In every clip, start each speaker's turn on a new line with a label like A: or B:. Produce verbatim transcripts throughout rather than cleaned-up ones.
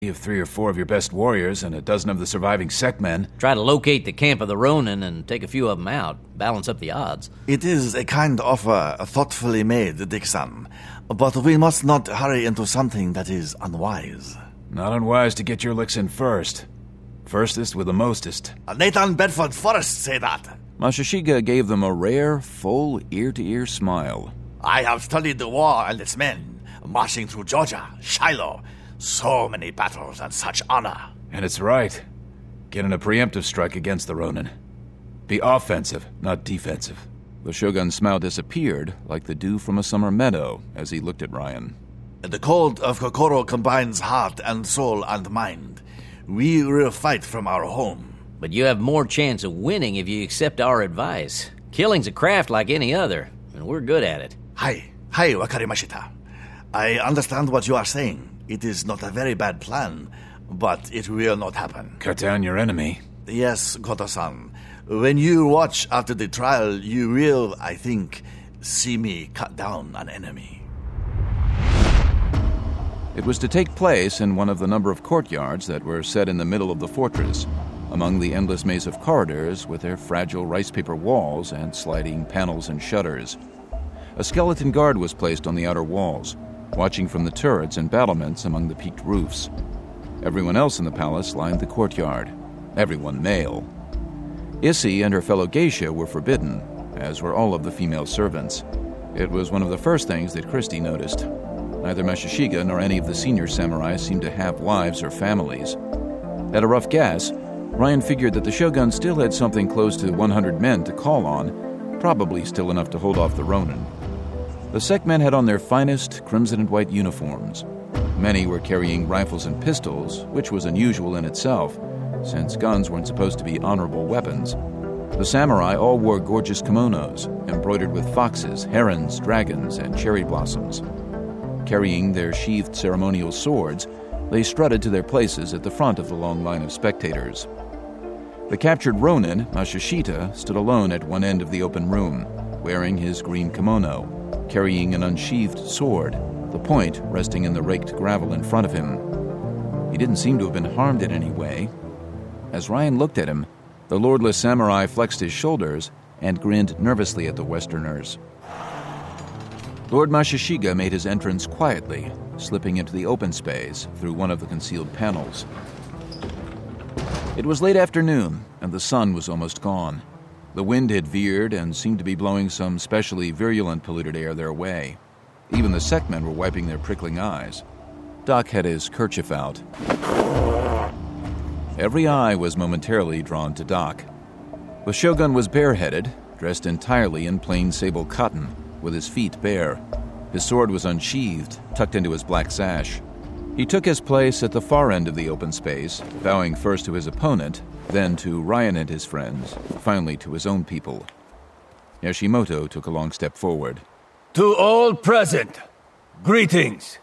A: You have three or four of your best warriors and a dozen of the surviving Sekmen.
B: Try to locate the camp of the Ronin and take a few of them out. Balance up the odds.
C: It is a kind offer, thoughtfully made, Dixon. But we must not hurry into something that is unwise.
A: Not unwise to get your licks in first. Firstest with the mostest.
C: Nathan Bedford Forrest say that.
D: Masashiga gave them a rare, full, ear-to-ear smile.
C: I have studied the war and its men, marching through Georgia, Shiloh. So many battles and such honor.
A: And it's right. Get in a preemptive strike against the Ronin. Be offensive, not defensive.
D: The Shogun's smile disappeared like the dew from a summer meadow as he looked at Ryan.
C: The code of Kokoro combines heart and soul and mind. We will fight from our home.
B: But you have more chance of winning if you accept our advice. Killing's a craft like any other, and we're good at it.
C: Hi, hi, Wakarimashita. I understand what you are saying. It is not a very bad plan, but it will not happen.
A: Cut down your enemy.
C: Yes, Koto-san. When you watch after the trial, you will, I think, see me cut down an enemy.
D: It was to take place in one of the number of courtyards that were set in the middle of the fortress, among the endless maze of corridors with their fragile rice paper walls and sliding panels and shutters. A skeleton guard was placed on the outer walls, watching from the turrets and battlements among the peaked roofs. Everyone else in the palace lined the courtyard, everyone male. Issy and her fellow geisha were forbidden, as were all of the female servants. It was one of the first things that Christie noticed. Neither Masashiga nor any of the senior samurai seemed to have wives or families. At a rough guess, Ryan figured that the shogun still had something close to one hundred men to call on, probably still enough to hold off the Ronin. The Sekmen had on their finest crimson and white uniforms. Many were carrying rifles and pistols, which was unusual in itself, since guns weren't supposed to be honorable weapons. The samurai all wore gorgeous kimonos, embroidered with foxes, herons, dragons, and cherry blossoms. Carrying their sheathed ceremonial swords, they strutted to their places at the front of the long line of spectators. The captured Ronin, Masashita, stood alone at one end of the open room, wearing his green kimono, carrying an unsheathed sword, the point resting in the raked gravel in front of him. He didn't seem to have been harmed in any way. As Ryan looked at him, the lordless samurai flexed his shoulders and grinned nervously at the Westerners. Lord Masashiga made his entrance quietly, slipping into the open space through one of the concealed panels. It was late afternoon, and the sun was almost gone. The wind had veered and seemed to be blowing some specially virulent polluted air their way. Even the Sekmen were wiping their prickling eyes. Doc had his kerchief out. Every eye was momentarily drawn to Doc. The shogun was bareheaded, dressed entirely in plain sable cotton, with his feet bare. His sword was unsheathed, tucked into his black sash. He took his place at the far end of the open space, bowing first to his opponent, then to Ryan and his friends, finally to his own people. Yashimoto took a long step forward.
E: To all present, greetings.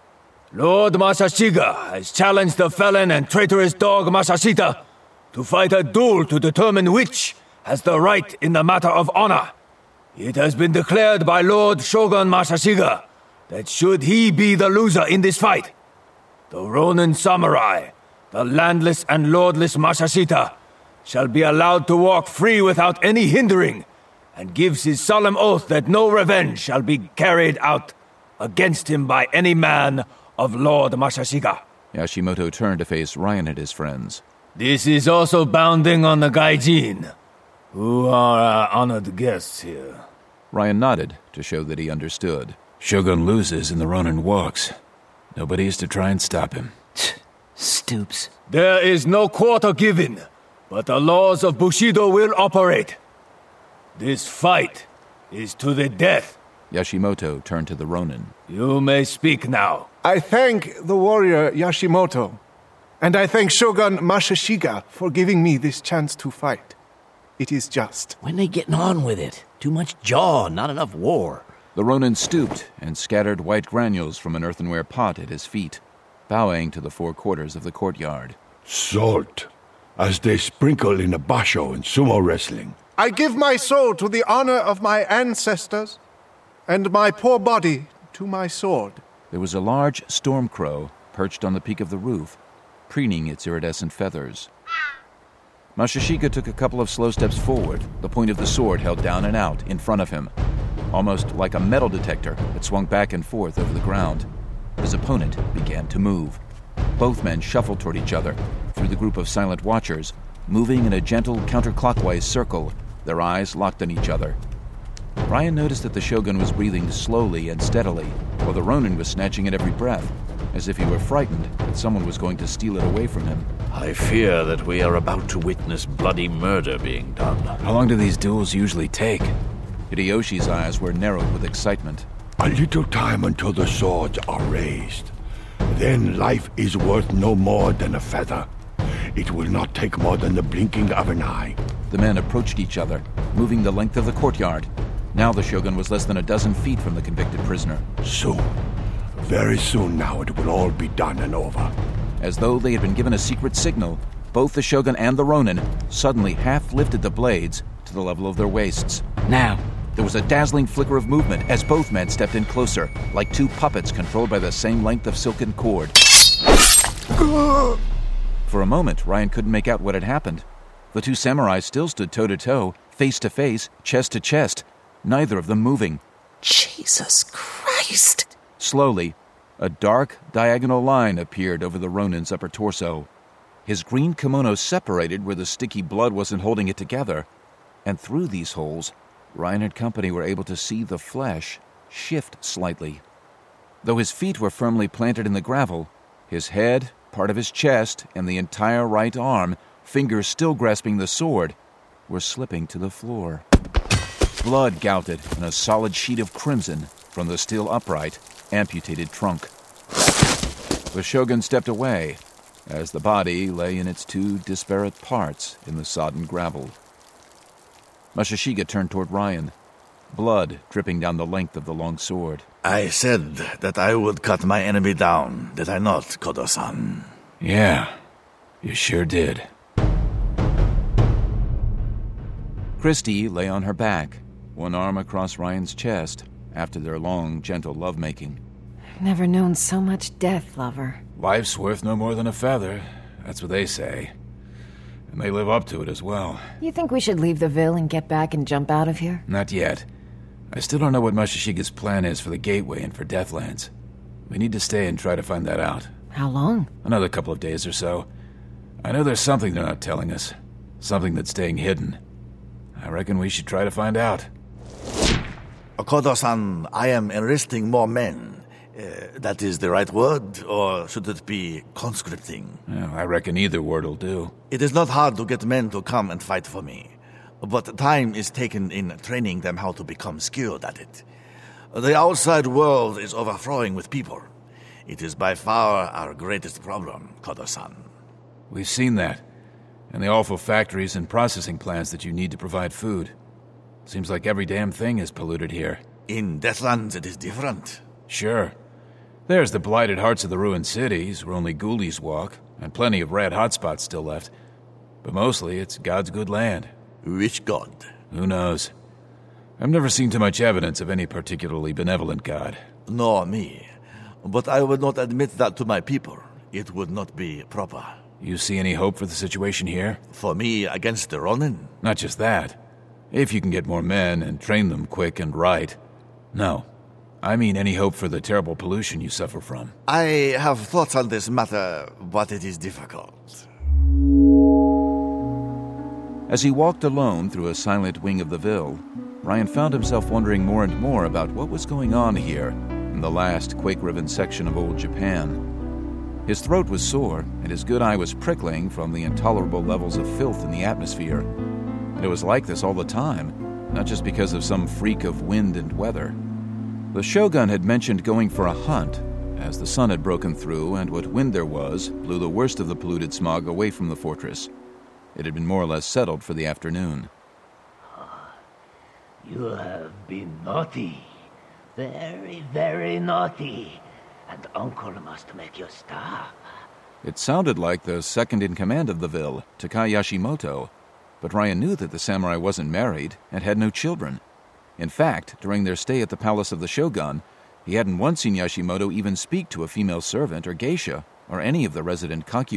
E: Lord Masashiga has challenged the felon and traitorous dog Masashita to fight a duel to determine which has the right in the matter of honor. It has been declared by Lord Shogun Masashiga that should he be the loser in this fight, the Ronin samurai, the landless and lordless Masashita, shall be allowed to walk free without any hindering, and gives his solemn oath that no revenge shall be carried out against him by any man of Lord Masashiga.
D: Yashimoto turned to face Ryan and his friends.
E: This is also bounding on the Gaijin, who are our honored guests here.
D: Ryan nodded to show that he understood.
A: Shogun loses and the Ronin walks. Nobody is to try and stop him.
B: Stoops.
E: There is no quarter given, but the laws of Bushido will operate. This fight is to the death.
D: Yashimoto turned to the Ronin.
E: You may speak now.
F: I thank the warrior Yashimoto, and I thank Shogun Masashiga for giving me this chance to fight. It is just.
B: When they getting on with it? Too much jaw, not enough war.
D: The Ronin stooped and scattered white granules from an earthenware pot at his feet, bowing to the four quarters of the courtyard.
G: Salt, as they sprinkle in a basho in sumo wrestling.
F: I give my soul to the honor of my ancestors, and my poor body to my sword.
D: There was a large storm crow perched on the peak of the roof, preening its iridescent feathers. Masashika took a couple of slow steps forward, the point of the sword held down and out in front of him. Almost like a metal detector, it swung back and forth over the ground. His opponent began to move. Both men shuffled toward each other, through the group of silent watchers, moving in a gentle counterclockwise circle, their eyes locked on each other. Ryan noticed that the Shogun was breathing slowly and steadily, while the Ronin was snatching at every breath, as if he were frightened that someone was going to steal it away from him.
C: I fear that we are about to witness bloody murder being done.
A: How long do these duels usually take?
D: Hideyoshi's eyes were narrowed with excitement.
G: A little time until the swords are raised. Then life is worth no more than a feather. It will not take more than the blinking of an eye.
D: The men approached each other, moving the length of the courtyard. Now the Shogun was less than a dozen feet from the convicted prisoner.
G: Soon, very soon now, it will all be done and over.
D: As though they had been given a secret signal, both the Shogun and the Ronin suddenly half lifted the blades to the level of their waists. Now, there was a dazzling flicker of movement as both men stepped in closer, like two puppets controlled by the same length of silken cord. For a moment, Ryan couldn't make out what had happened. The two samurai still stood toe-to-toe, face-to-face, chest-to-chest, neither of them moving.
H: Jesus Christ!
D: Slowly, a dark, diagonal line appeared over the Ronin's upper torso. His green kimono separated where the sticky blood wasn't holding it together, and through these holes, Ryan and company were able to see the flesh shift slightly. Though his feet were firmly planted in the gravel, his head, part of his chest, and the entire right arm, fingers still grasping the sword, were slipping to the floor. Blood gouted in a solid sheet of crimson from the still upright, amputated trunk. The Shogun stepped away as the body lay in its two disparate parts in the sodden gravel. Masashika turned toward Ryan, blood dripping down the length of the long sword.
C: I said that I would cut my enemy down, did I not, Kodo-san?
A: Yeah, you sure did.
D: Christy lay on her back, one arm across Ryan's chest, after their long, gentle lovemaking.
H: I've never known so much death, lover.
A: Life's worth no more than a feather. That's what they say. And they live up to it as well.
H: You think we should leave the Ville and get back and jump out of here?
A: Not yet. I still don't know what Masashika's plan is for the Gateway and for Deathlands. We need to stay and try to find that out.
H: How long?
A: Another couple of days or so. I know there's something they're not telling us. Something that's staying hidden. I reckon we should try to find out.
C: Kodo-san, I am enlisting more men. Uh, that is the right word, or should it be conscripting?
A: Well, I reckon either word will do.
C: It is not hard to get men to come and fight for me, but time is taken in training them how to become skilled at it. The outside world is overflowing with people. It is by far our greatest problem, Kodo-san.
A: We've seen that, and the awful factories and processing plants that you need to provide food. Seems like every damn thing is polluted here.
C: In Deathlands it is different.
A: Sure. There's the blighted hearts of the ruined cities, where only ghoulies walk, and plenty of red hotspots still left. But mostly, it's God's good land.
C: Which God?
A: Who knows? I've never seen too much evidence of any particularly benevolent God.
C: Nor me. But I would not admit that to my people. It would not be proper.
A: You see any hope for the situation here?
C: For me, against the Ronin?
A: Not just that. If you can get more men and train them quick and right. No. I mean any hope for the terrible pollution you suffer from.
C: I have thoughts on this matter, but it is difficult.
D: As he walked alone through a silent wing of the Ville, Ryan found himself wondering more and more about what was going on here in the last quake-riven section of old Japan. His throat was sore, and his good eye was prickling from the intolerable levels of filth in the atmosphere. And it was like this all the time, not just because of some freak of wind and weather. The Shogun had mentioned going for a hunt, as the sun had broken through and what wind there was blew the worst of the polluted smog away from the fortress. It had been more or less settled for the afternoon.
I: You have been naughty. Very, very naughty. And Uncle must make you stop.
D: It sounded like the second-in-command of the Ville, Takai Yashimoto, but Ryan knew that the samurai wasn't married and had no children. In fact, during their stay at the palace of the Shogun, he hadn't once seen Yashimoto even speak to a female servant or geisha or any of the resident concubines.